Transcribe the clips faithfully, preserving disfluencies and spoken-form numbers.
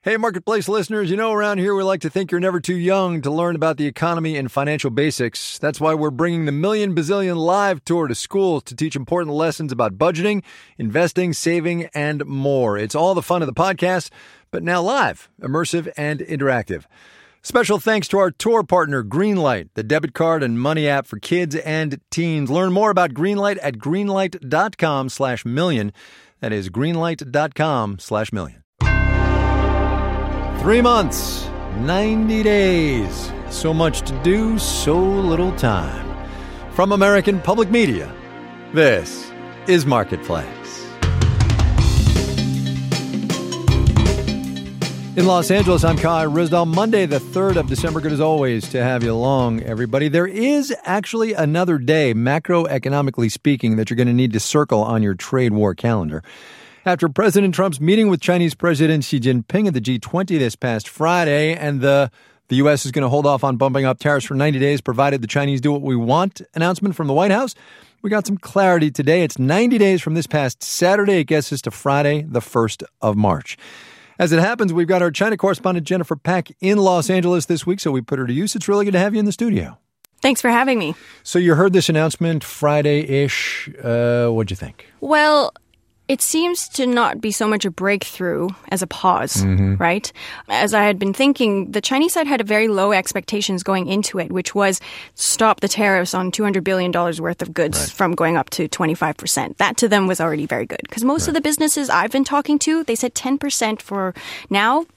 Hey, Marketplace listeners, you know around here we like to think you're never too young to learn about the economy and financial basics. That's why we're bringing the Million Bazillion Live Tour to schools to teach important lessons about budgeting, investing, saving, and more. It's all the fun of the podcast, but now live, immersive, and interactive. Special thanks to our tour partner, Greenlight, the debit card and money app for kids and teens. Learn more about Greenlight at greenlight.com slash million. That is greenlight.com slash million. Three months, ninety days. So much to do, so little time. From American Public Media, this is Marketplace. In Los Angeles, I'm Kai Ryssdal. Monday, the third of December. Good as always to have you along, everybody. There is actually another day, macroeconomically speaking, that you're going to need to circle on your trade war calendar. After President Trump's meeting with Chinese President Xi Jinping at the G twenty this past Friday, and the the U S is going to hold off on bumping up tariffs for ninety days, provided the Chinese do what we want announcement from the White House, we got some clarity today. It's ninety days from this past Saturday. It gets us to Friday, the first of March. As it happens, we've got our China correspondent Jennifer Pack in Los Angeles this week, so we put her to use. It's really good to have you in the studio. Thanks for having me. So you heard this announcement Friday-ish. Uh, what'd you think? Well, it seems to not be so much a breakthrough as a pause, mm-hmm. right? As I had been thinking, the Chinese side had a very low expectations going into it, which was stop the tariffs on two hundred billion dollars worth of goods right. from going up to twenty-five percent. That to them was already very good because most right. of the businesses I've been talking to, they said ten percent for now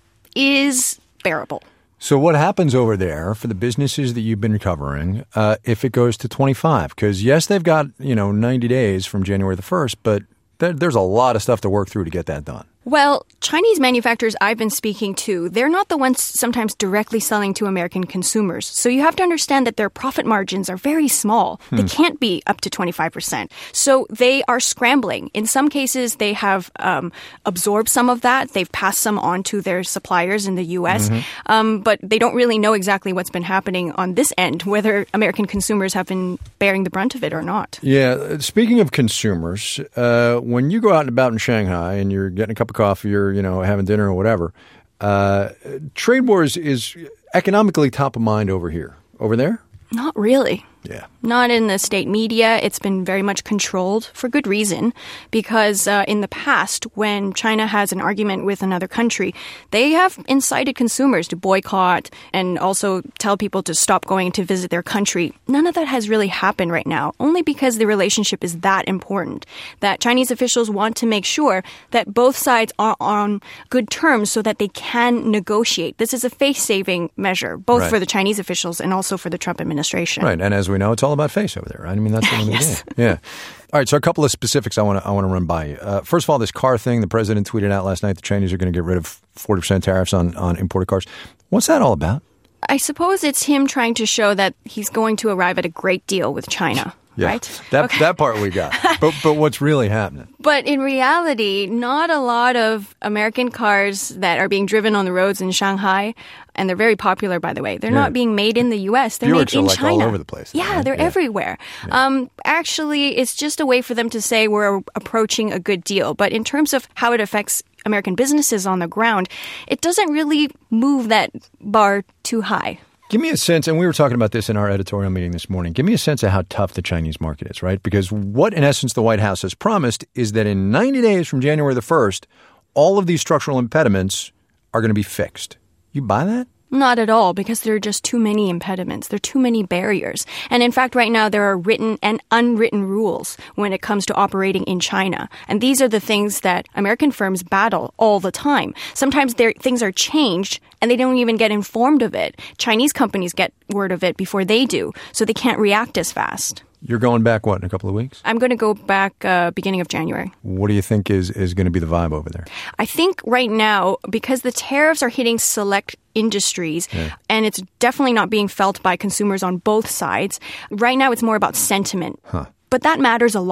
is bearable. So what happens over there for the businesses that you've been covering uh, if it goes to twenty-five? Because yes, they've got, you know, ninety days from January the first, but there's a lot of stuff to work through to get that done. Well, Chinese manufacturers I've been speaking to, they're not the ones sometimes directly selling to American consumers. So you have to understand that their profit margins are very small. Hmm. They can't be up to twenty-five percent. So they are scrambling. In some cases, they have um, absorbed some of that. They've passed some on to their suppliers in the U S. Mm-hmm. Um, but they don't really know exactly what's been happening on this end, whether American consumers have been bearing the brunt of it or not. Yeah. Speaking of consumers, uh, when you go out and about in Shanghai and you're getting a cup of coffee or, you know, having dinner or whatever, uh, trade wars is economically top of mind over here. Over there? Not really. Yeah. Not in the state media. It's been very much controlled for good reason because uh, in the past, when China has an argument with another country, they have incited consumers to boycott and also tell people to stop going to visit their country. None of that has really happened right now, only because the relationship is that important, that Chinese officials want to make sure that both sides are on good terms so that they can negotiate. This is a face-saving measure, both right. for the Chinese officials and also for the Trump administration. Right, and as we know, it's all about face over there, right? I mean, that's the name yes. of the game. Yeah. All right, so a couple of specifics I want to I want to run by you. Uh, first of all, this car thing, the president tweeted out last night the Chinese are going to get rid of forty percent tariffs on, on imported cars. What's that all about? I suppose it's him trying to show that he's going to arrive at a great deal with China. Yeah, right? that okay. that part we got. But but what's really happening? But in reality, not a lot of American cars that are being driven on the roads in Shanghai, and they're very popular, by the way. They're yeah. not being made in the U S. They're Buicks made in are like China. all over the place. Yeah, right? they're yeah. everywhere. Yeah. Um, actually, it's just a way for them to say we're approaching a good deal. But in terms of how it affects American businesses on the ground, it doesn't really move that bar too high. Give me a sense, and we were talking about this in our editorial meeting this morning, give me a sense of how tough the Chinese market is, right? Because what, in essence, the White House has promised is that in ninety days from January the first, all of these structural impediments are going to be fixed. You buy that? Not at all, because there are just too many impediments. There are too many barriers. And in fact, right now, there are written and unwritten rules when it comes to operating in China. And these are the things that American firms battle all the time. Sometimes things are changed and they don't even get informed of it. Chinese companies get word of it before they do, so they can't react as fast. You're going back, what, in a couple of weeks? I'm going to go back uh, beginning of January. What do you think is, is going to be the vibe over there? I think right now, because the tariffs are hitting select industries, yeah. and it's definitely not being felt by consumers on both sides, right now it's more about sentiment. Huh. But that matters a lot.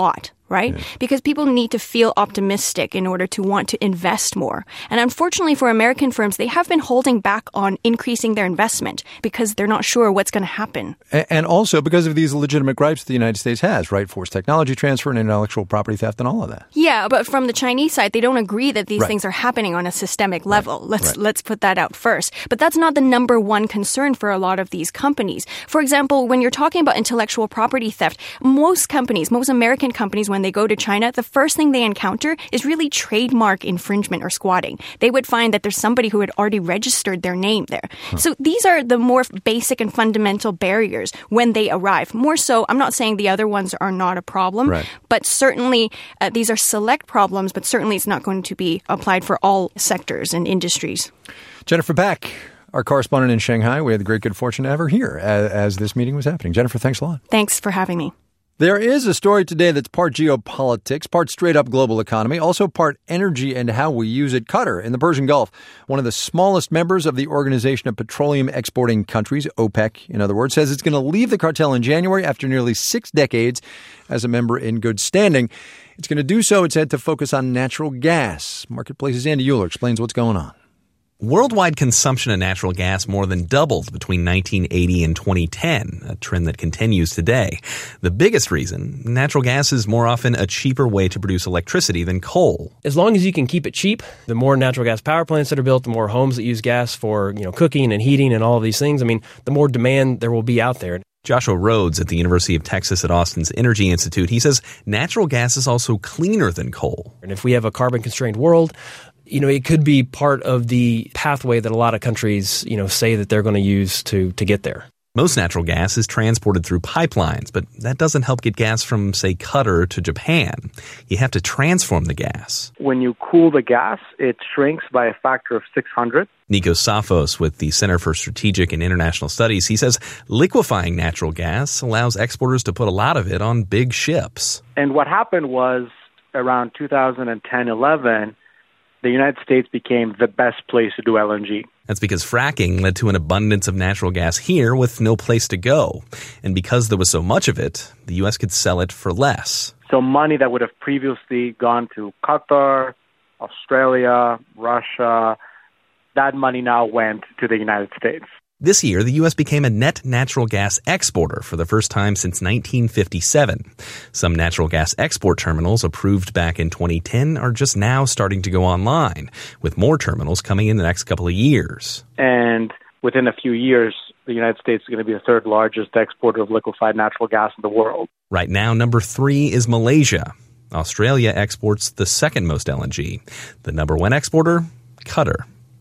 right? Yeah. Because people need to feel optimistic in order to want to invest more. And unfortunately for American firms, they have been holding back on increasing their investment because they're not sure what's going to happen. And also because of these legitimate gripes the United States has, right? Forced technology transfer and intellectual property theft and all of that. Yeah, but from the Chinese side, they don't agree that these right. things are happening on a systemic level. Right. Let's right. let's put that out first. But that's not the number one concern for a lot of these companies. For example, when you're talking about intellectual property theft, most companies, most American companies, when they go to China, the first thing they encounter is really trademark infringement or squatting. They would find that there's somebody who had already registered their name there. Huh. So these are the more basic and fundamental barriers when they arrive. More so, I'm not saying the other ones are not a problem, right. but certainly uh, these are select problems, but certainly it's not going to be applied for all sectors and industries. Jennifer Pak, our correspondent in Shanghai. We had the great good fortune to have her here as, as this meeting was happening. Jennifer, thanks a lot. Thanks for having me. There is a story today that's part geopolitics, part straight-up global economy, also part energy and how we use it. Qatar in the Persian Gulf, one of the smallest members of the Organization of Petroleum Exporting Countries, OPEC, in other words, says it's going to leave the cartel in January after nearly six decades as a member in good standing. It's going to do so, it said, to focus on natural gas. Marketplace's Andy Euler explains what's going on. Worldwide consumption of natural gas more than doubled between nineteen eighty and twenty ten, a trend that continues today. The biggest reason, natural gas is more often a cheaper way to produce electricity than coal. As long as you can keep it cheap, the more natural gas power plants that are built, the more homes that use gas for, you know, cooking and heating and all of these things, I mean, the more demand there will be out there. Joshua Rhodes at the University of Texas at Austin's Energy Institute, he says natural gas is also cleaner than coal. And if we have a carbon-constrained world, you know, it could be part of the pathway that a lot of countries, you know, say that they're going to use to to get there. Most natural gas is transported through pipelines, but that doesn't help get gas from, say, Qatar to Japan. You have to transform the gas. When you cool the gas, it shrinks by a factor of six hundred. Nikos Safos with the Center for Strategic and International Studies, he says liquefying natural gas allows exporters to put a lot of it on big ships. And what happened was around two thousand ten eleven, the United States became the best place to do L N G. That's because fracking led to an abundance of natural gas here with no place to go. And because there was so much of it, the U S could sell it for less. So money that would have previously gone to Qatar, Australia, Russia, that money now went to the United States. This year, the U S became a net natural gas exporter for the first time since nineteen fifty-seven. Some natural gas export terminals approved back in twenty ten are just now starting to go online, with more terminals coming in the next couple of years. And within a few years, the United States is going to be the third largest exporter of liquefied natural gas in the world. Right now, number three is Malaysia. Australia exports the second most L N G. The number one exporter, Qatar.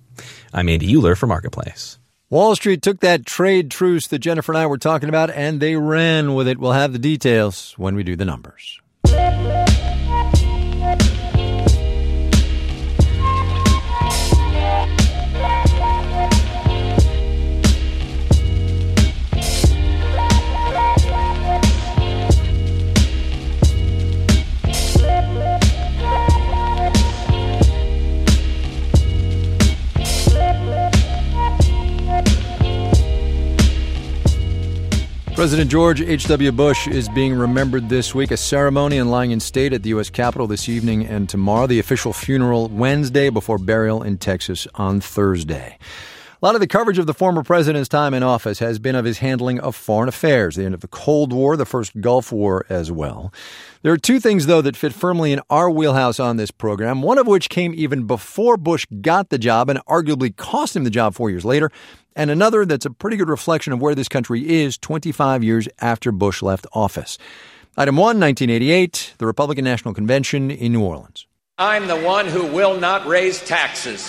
I'm Andy Euler for Marketplace. Wall Street took that trade truce that Jennifer and I were talking about, and they ran with it. We'll have the details when we do the numbers. President George H W. Bush is being remembered this week. A ceremony lying in state at the U S. Capitol this evening and tomorrow. The official funeral Wednesday before burial in Texas on Thursday. A lot of the coverage of the former president's time in office has been of his handling of foreign affairs, the end of the Cold War, the first Gulf War as well. There are two things, though, that fit firmly in our wheelhouse on this program, one of which came even before Bush got the job and arguably cost him the job four years later, and another that's a pretty good reflection of where this country is twenty-five years after Bush left office. Item one, nineteen eighty-eight, the Republican National Convention in New Orleans. I'm the one who will not raise taxes.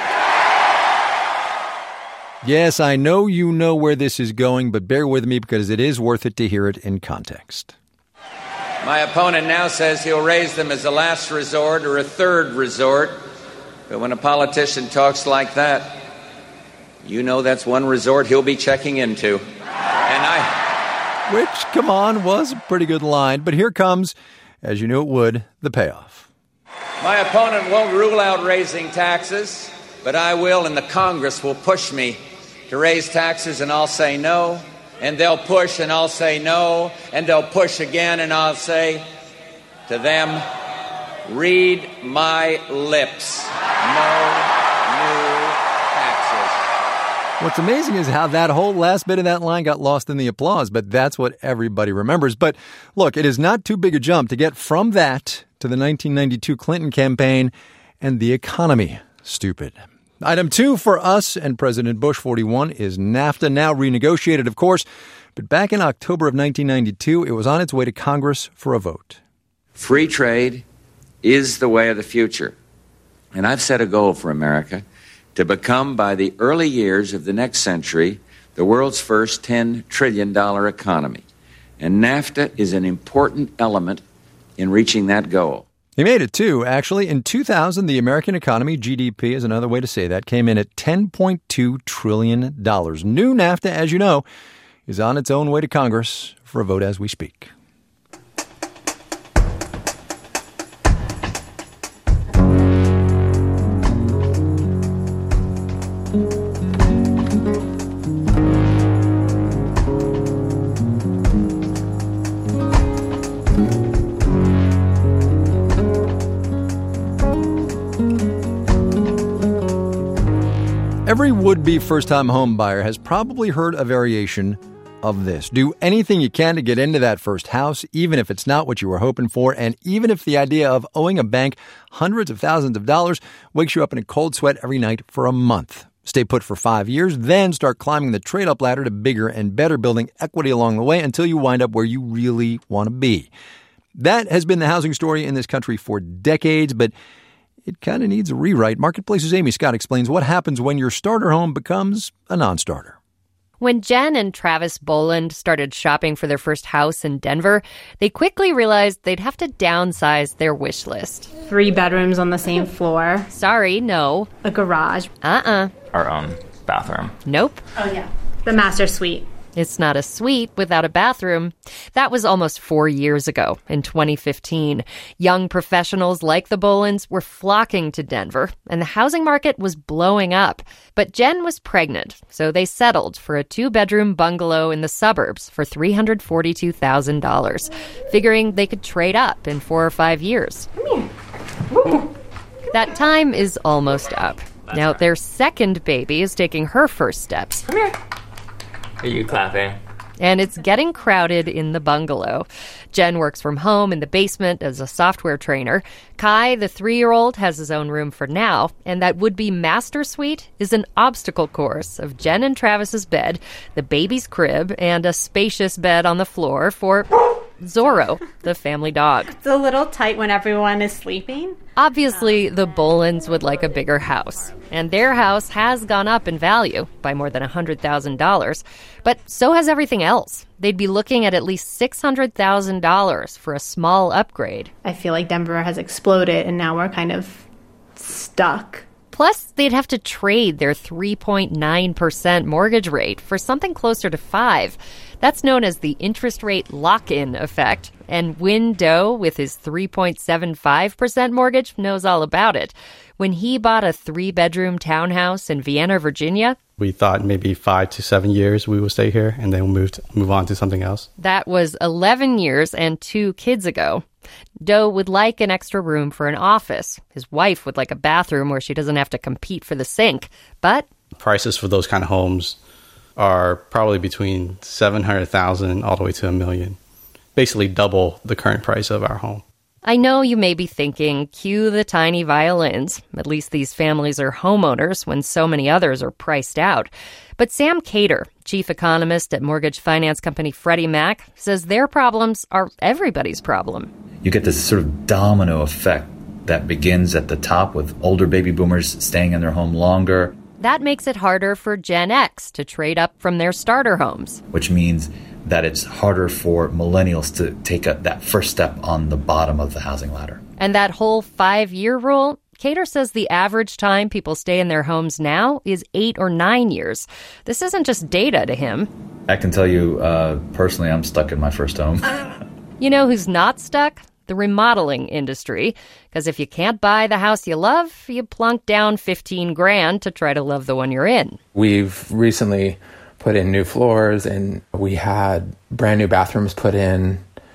Yes, I know you know where this is going, but bear with me because it is worth it to hear it in context. My opponent now says he'll raise them as a last resort or a third resort. But when a politician talks like that, you know that's one resort he'll be checking into. And I... Which, come on, was a pretty good line. But here comes, as you knew it would, the payoff. My opponent won't rule out raising taxes, but I will, and the Congress will push me to raise taxes, and I'll say no. And they'll push, and I'll say no. And they'll push again, and I'll say To them, read my lips. No new taxes. What's amazing is how that whole last bit of that line got lost in the applause, but that's what everybody remembers. But look, it is not too big a jump to get from that to the nineteen ninety-two Clinton campaign and the economy. Stupid. Item two for us and President Bush, forty-one, is NAFTA, now renegotiated, of course. But back in October of nineteen ninety-two, it was on its way to Congress for a vote. Free trade is the way of the future. And I've set a goal for America to become, by the early years of the next century, the world's first ten trillion dollars economy. And NAFTA is an important element in reaching that goal. He made it, too. Actually, in two thousand, the American economy, G D P is another way to say that, came in at ten point two trillion dollars. New NAFTA, as you know, is on its own way to Congress for a vote as we speak. Every would-be first-time home buyer has probably heard a variation of this. Do anything you can to get into that first house, even if it's not what you were hoping for, and even if the idea of owing a bank hundreds of thousands of dollars wakes you up in a cold sweat every night for a month. Stay put for five years, then start climbing the trade-up ladder to bigger and better, building equity along the way until you wind up where you really want to be. That has been the housing story in this country for decades, but it kind of needs a rewrite. Marketplace's Amy Scott explains what happens when your starter home becomes a non-starter. When Jen and Travis Boland started shopping for their first house in Denver, they quickly realized they'd have to downsize their wish list. Three bedrooms on the same floor. Sorry, no. A garage. Uh-uh. Our own bathroom. Nope. Oh, yeah. The master suite. It's not a suite without a bathroom. That was almost four years ago, in twenty fifteen. Young professionals like the Bolands were flocking to Denver, and the housing market was blowing up. But Jen was pregnant, so they settled for a two-bedroom bungalow in the suburbs for three hundred forty-two thousand dollars, figuring they could trade up in four or five years. Come here. That time is almost up. Now, their second baby is taking her first steps. Come here. Are you clapping? And it's getting crowded in the bungalow. Jen works from home in the basement as a software trainer. Kai, the three-year-old, has his own room for now, and that would-be master suite is an obstacle course of Jen and Travis's bed, the baby's crib, and a spacious bed on the floor for Zorro, the family dog. It's a little tight when everyone is sleeping. Obviously, the Bolands would like a bigger house, and their house has gone up in value by more than one hundred thousand dollars, but so has everything else. They'd be looking at at least six hundred thousand dollars for a small upgrade. I feel like Denver has exploded, and now we're kind of stuck. Plus, they'd have to trade their three point nine percent mortgage rate for something closer to five. That's known as the interest rate lock-in effect. And Win Do, with his three point seven five percent mortgage, knows all about it. When he bought a three-bedroom townhouse in Vienna, Virginia, we thought maybe five to seven years we would stay here and then we'll move, to, move on to something else. That was eleven years and two kids ago. Do would like an extra room for an office. His wife would like a bathroom where she doesn't have to compete for the sink. But prices for those kind of homes are probably between seven hundred thousand dollars all the way to a million. Basically double the current price of our home. I know you may be thinking, cue the tiny violins. At least these families are homeowners when so many others are priced out. But Sam Cater, chief economist at mortgage finance company Freddie Mac, says their problems are everybody's problem. You get this sort of domino effect that begins at the top with older baby boomers staying in their home longer. That makes it harder for Gen X to trade up from their starter homes. Which means that it's harder for millennials to take a, that first step on the bottom of the housing ladder. And that whole five-year rule, Cater says the average time people stay in their homes now is eight or nine years. This isn't just data to him. I can tell you, uh, personally, I'm stuck in my first home. You know who's not stuck? The remodeling industry. Because if you can't buy the house you love, you plunk down fifteen grand to try to love the one you're in. We've recently put in new floors, and we had brand new bathrooms put in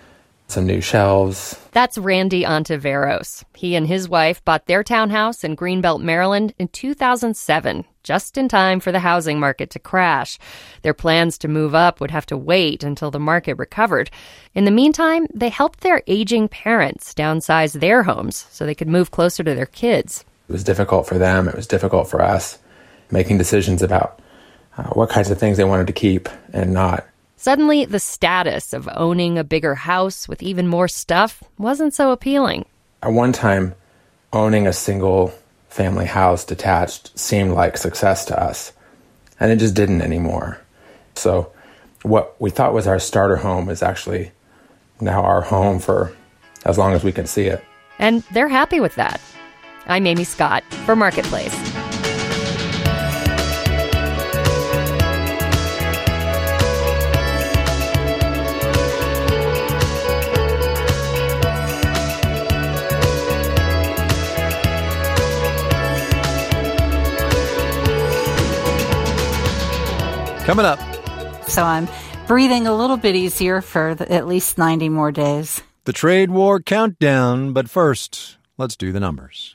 some new shelves. That's Randy Ontiveros. He and his wife bought their townhouse in Greenbelt, Maryland in two thousand seven, just in time for the housing market to crash. Their plans to move up would have to wait until the market recovered. In the meantime, they helped their aging parents downsize their homes so they could move closer to their kids. It was difficult for them. It was difficult for us, making decisions about uh, what kinds of things they wanted to keep and not. Suddenly, the status of owning a bigger house with even more stuff wasn't so appealing. At one time, owning a single family house detached seemed like success to us, and it just didn't anymore. So what we thought was our starter home is actually now our home for as long as we can see it. And they're happy with that. I'm Amy Scott for Marketplace. Coming up. So I'm breathing a little bit easier for the, at least ninety more days. The trade war countdown, but first, let's do the numbers.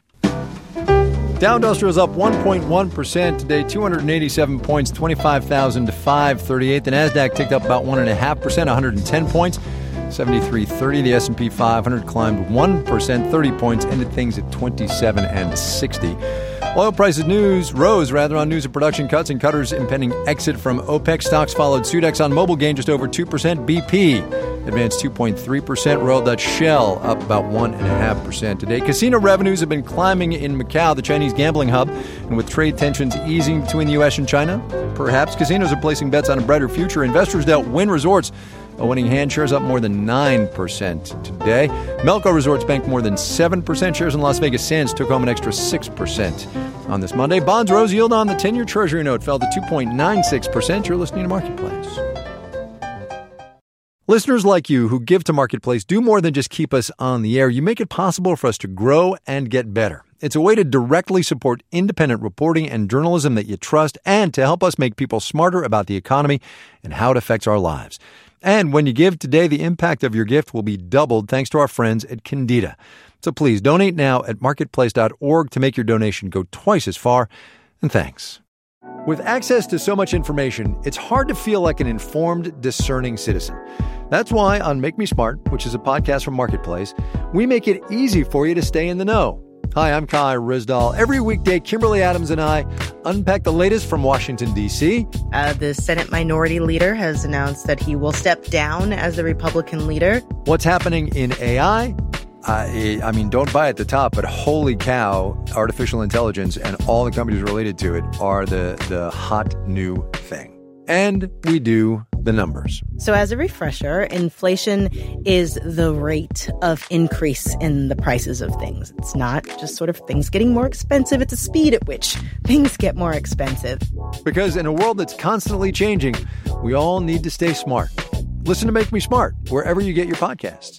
Dow Industrial is up one point one percent today, two hundred eighty-seven points, twenty-five thousand five hundred thirty-eight. The Nasdaq ticked up about one point five percent, one hundred ten points, seventy-three thirty. The S and P five hundred climbed one percent, thirty points, ended things at twenty-seven and sixty. Oil prices news rose rather on news of production cuts and Qatar's impending exit from OPEC. Stocks followed suit. ExxonMobil gained just over two percent. B P advanced two point three percent. Royal Dutch Shell up about one point five percent today. Casino revenues have been climbing in Macau, the Chinese gambling hub. And with trade tensions easing between the U S and China, perhaps casinos are placing bets on a brighter future. Investors dealt Wynn Resorts a winning hand. Shares up more than nine percent today. Melco Resorts banked more than seven percent. Shares in Las Vegas Sands took home an extra six percent. On this Monday, bonds rose. Yield on the ten-year Treasury note fell to two point nine six percent. You're listening to Marketplace. Listeners like you who give to Marketplace do more than just keep us on the air. You make it possible for us to grow and get better. It's a way to directly support independent reporting and journalism that you trust and to help us make people smarter about the economy and how it affects our lives. And when you give today, the impact of your gift will be doubled thanks to our friends at Candida. So please donate now at marketplace dot org to make your donation go twice as far. And thanks. With access to so much information, it's hard to feel like an informed, discerning citizen. That's why on Make Me Smart, which is a podcast from Marketplace, we make it easy for you to stay in the know. Hi, I'm Kai Rizdal. Every weekday, Kimberly Adams and I unpack the latest from Washington, D C. Uh, the Senate Minority Leader has announced that he will step down as the Republican leader. What's happening in A I? Uh, I mean, don't buy at the top, but holy cow, artificial intelligence and all the companies related to it are the, the hot new thing. And we do the numbers. So as a refresher, inflation is the rate of increase in the prices of things. It's not just sort of things getting more expensive. It's the speed at which things get more expensive. Because in a world that's constantly changing, we all need to stay smart. Listen to Make Me Smart wherever you get your podcasts.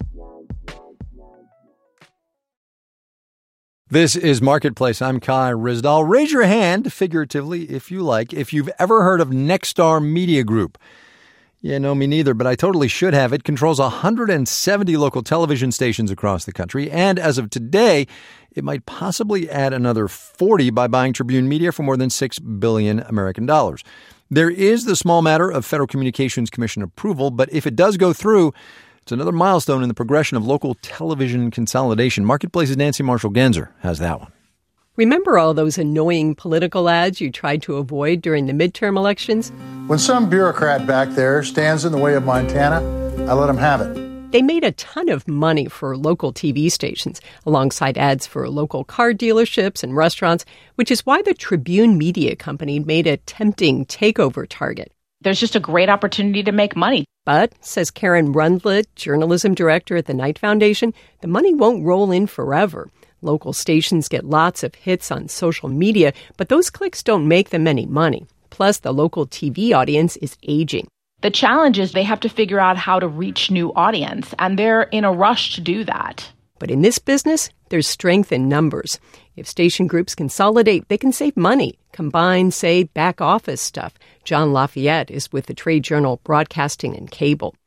This is Marketplace. I'm Kai Rizdal. Raise your hand, figuratively, if you like, if you've ever heard of Nexstar Media Group. Yeah, no, me neither, but I totally should have. It controls one hundred seventy local television stations across the country, and as of today, it might possibly add another forty by buying Tribune Media for more than six billion dollars American dollars. There is the small matter of Federal Communications Commission approval, but if it does go through, it's another milestone in the progression of local television consolidation. Marketplace's Nancy Marshall-Genzer has that one. Remember all those annoying political ads you tried to avoid during the midterm elections? When some bureaucrat back there stands in the way of Montana, I let him have it. They made a ton of money for local T V stations, alongside ads for local car dealerships and restaurants, which is why the Tribune Media Company made a tempting takeover target. There's just a great opportunity to make money. But, says Karen Rundlet, journalism director at the Knight Foundation, the money won't roll in forever. Local stations get lots of hits on social media, but those clicks don't make them any money. Plus, the local T V audience is aging. The challenge is they have to figure out how to reach new audience, and they're in a rush to do that. But in this business, there's strength in numbers. If station groups consolidate, they can save money, combine, say, back office stuff. John Lafayette is with the trade journal Broadcasting and Cable.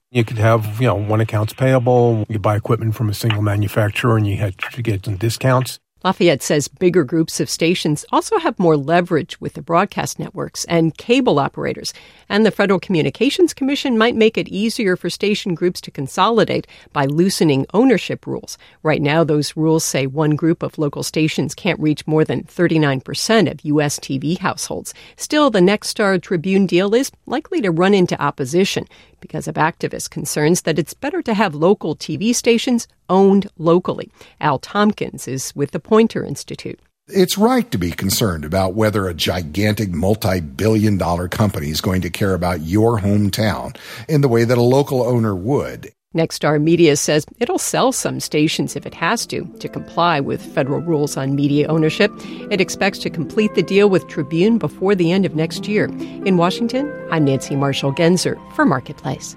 You could have, you know, one account's payable. You buy equipment from a single manufacturer and you had to get some discounts. Lafayette says bigger groups of stations also have more leverage with the broadcast networks and cable operators, and the Federal Communications Commission might make it easier for station groups to consolidate by loosening ownership rules. Right now, those rules say one group of local stations can't reach more than thirty-nine percent of U S T V households. Still, the Nexstar Tribune deal is likely to run into opposition because of activist concerns that it's better to have local T V stations owned locally. Al Tompkins is with the Poynter Institute. It's right to be concerned about whether a gigantic multi-billion dollar company is going to care about your hometown in the way that a local owner would. Nexstar Media says it'll sell some stations if it has to, to comply with federal rules on media ownership. It expects to complete the deal with Tribune before the end of next year. In Washington, I'm Nancy Marshall-Genzer for Marketplace.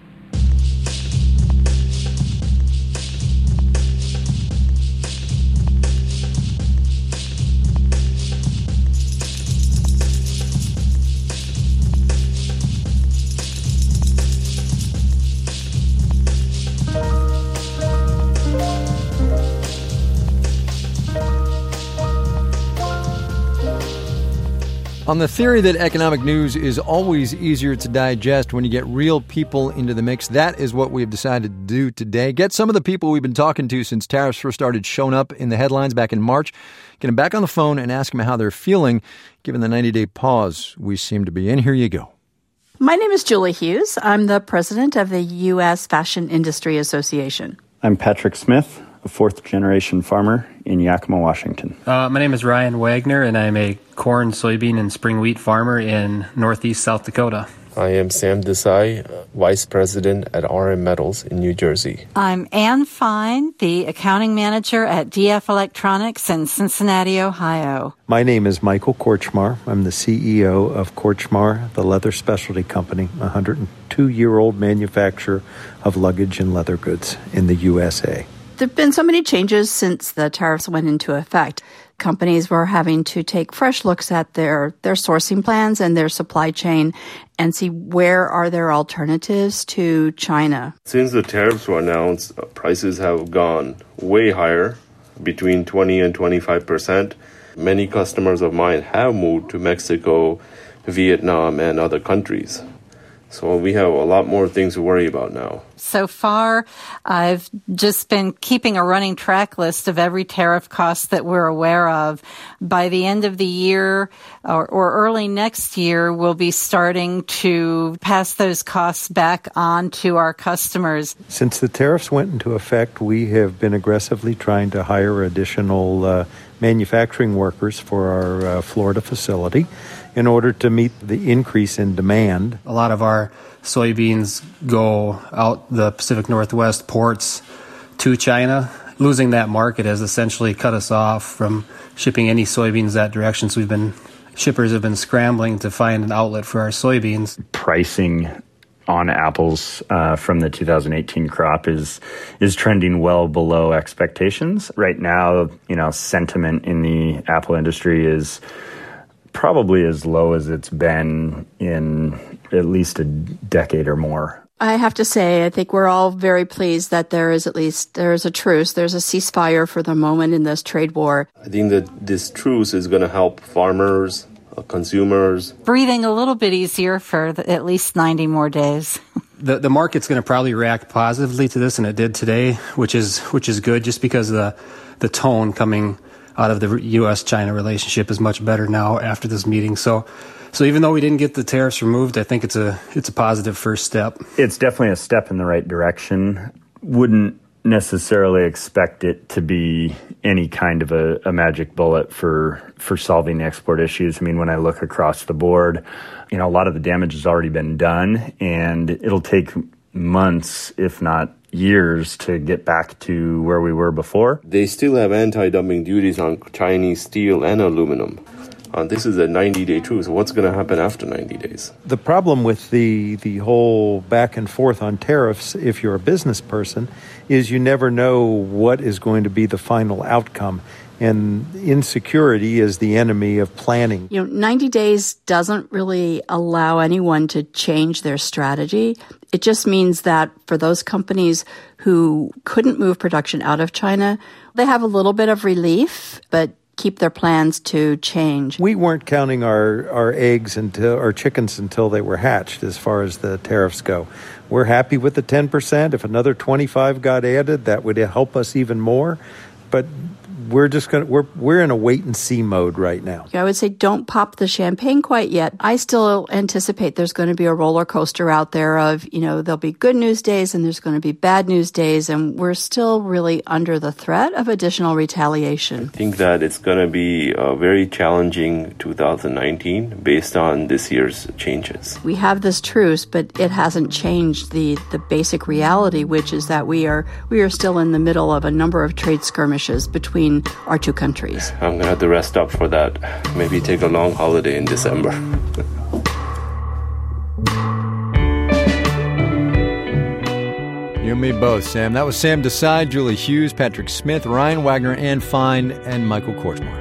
On the theory that economic news is always easier to digest when you get real people into the mix, that is what we have decided to do today. Get some of the people we've been talking to since tariffs first started showing up in the headlines back in March, get them back on the phone and ask them how they're feeling given the ninety-day pause we seem to be in. Here you go. My name is Julie Hughes. I'm the president of the U S Fashion Industry Association. I'm Patrick Smith, a fourth-generation farmer in Yakima, Washington. Uh, my name is Ryan Wagner, and I'm a corn, soybean, and spring wheat farmer in northeast South Dakota. I am Sam Desai, Vice President at R M Metals in New Jersey. I'm Ann Fine, the accounting manager at D F Electronics in Cincinnati, Ohio. My name is Michael Korchmar. I'm the C E O of Korchmar, the leather specialty company, a one hundred two year old manufacturer of luggage and leather goods in the U S A. There have been so many changes since the tariffs went into effect. Companies were having to take fresh looks at their, their sourcing plans and their supply chain and see where are their alternatives to China. Since the tariffs were announced, prices have gone way higher, between twenty and twenty-five percent. Many customers of mine have moved to Mexico, Vietnam, and other countries. So we have a lot more things to worry about now. So far, I've just been keeping a running track list of every tariff cost that we're aware of. By the end of the year or, or early next year, we'll be starting to pass those costs back on to our customers. Since the tariffs went into effect, we have been aggressively trying to hire additional uh, manufacturing workers for our uh, Florida facility in order to meet the increase in demand. A lot of our soybeans go out the Pacific Northwest ports to China. Losing that market has essentially cut us off from shipping any soybeans that direction. So we've been, shippers have been scrambling to find an outlet for our soybeans. Pricing on apples uh, from the two thousand eighteen crop is is trending well below expectations. Right now, you know, sentiment in the apple industry is probably as low as it's been in at least a decade or more. I have to say, I think we're all very pleased that there is at least, there is a truce, there's a ceasefire for the moment in this trade war. I think that this truce is going to help farmers, uh, consumers. Breathing a little bit easier for the, at least ninety more days. The the market's going to probably react positively to this, and it did today, which is which is good, just because the the tone coming out of the U S China relationship is much better now after this meeting. So, so even though we didn't get the tariffs removed, I think it's a it's a positive first step. It's definitely a step in the right direction. Wouldn't necessarily expect it to be any kind of a, a magic bullet for for solving export issues. I mean, when I look across the board, you know, a lot of the damage has already been done, and it'll take months, if not years, to get back to where we were before. They still have anti-dumping duties on Chinese steel and aluminum. Uh, this is a ninety-day truce. What's going to happen after ninety days? The problem with the, the whole back and forth on tariffs, if you're a business person, is you never know what is going to be the final outcome. And insecurity is the enemy of planning. You know, ninety days doesn't really allow anyone to change their strategy. It just means that for those companies who couldn't move production out of China, they have a little bit of relief, but keep their plans to change. We weren't counting our, our eggs until our chickens until they were hatched as far as the tariffs go. We're happy with the ten percent. If another twenty-five got added, that would help us even more. But we're just going to, we're, we're in a wait and see mode right now. I would say don't pop the champagne quite yet. I still anticipate there's going to be a roller coaster out there of, you know, there'll be good news days and there's going to be bad news days. And we're still really under the threat of additional retaliation. I think that it's going to be a very challenging two thousand nineteen based on this year's changes. We have this truce, but it hasn't changed the, the basic reality, which is that we are, we are still in the middle of a number of trade skirmishes between our two countries. I'm going to have to rest up for that. Maybe take a long holiday in December. You and me both, Sam. That was Sam Desai, Julie Hughes, Patrick Smith, Ryan Wagner, Ann Fine, and Michael Korsmar.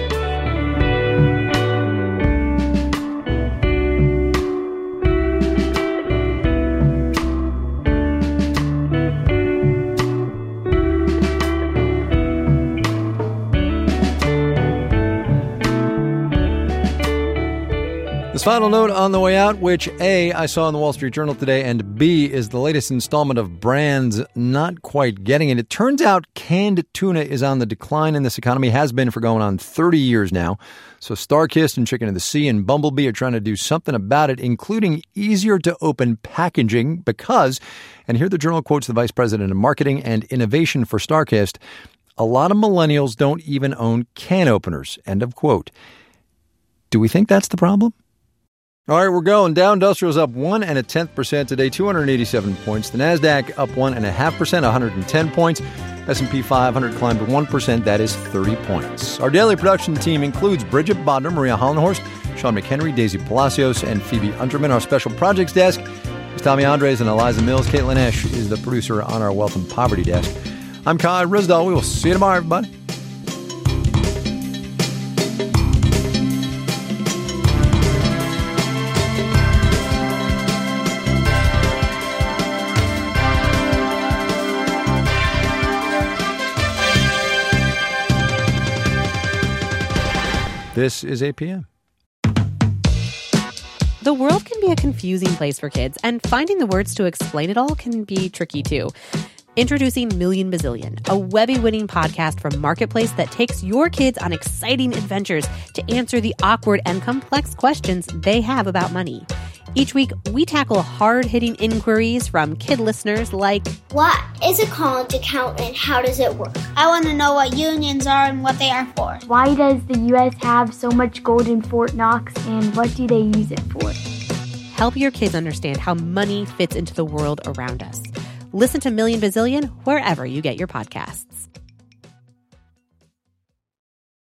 This final note on the way out, which A, I saw in the Wall Street Journal today, and B, is the latest installment of brands not quite getting it. It turns out canned tuna is on the decline in this economy, has been for going on thirty years now. So StarKist and Chicken of the Sea and Bumblebee are trying to do something about it, including easier to open packaging because, and here the Journal quotes the Vice President of Marketing and Innovation for StarKist, a lot of millennials don't even own can openers, end of quote. Do we think that's the problem? All right, we're going. Dow Industrial's up one and a tenth percent today, two hundred eighty-seven points. The Nasdaq up one and a half percent, one hundred ten points. S and P five hundred climbed one percent, that is thirty points. Our daily production team includes Bridget Bodner, Maria Hollenhorst, Sean McHenry, Daisy Palacios, and Phoebe Unterman. Our special projects desk is Tommy Andres and Eliza Mills. Caitlin Esch is the producer on our Wealth and Poverty desk. I'm Kai Risdall. We will see you tomorrow, everybody. This is A P M. The world can be a confusing place for kids, and finding the words to explain it all can be tricky too. Introducing Million Bazillion, a Webby-winning podcast from Marketplace that takes your kids on exciting adventures to answer the awkward and complex questions they have about money. Each week, we tackle hard-hitting inquiries from kid listeners like, what is a college account and how does it work? I want to know what unions are and what they are for. Why does the U S have so much gold in Fort Knox and what do they use it for? Help your kids understand how money fits into the world around us. Listen to Million Bazillion wherever you get your podcasts.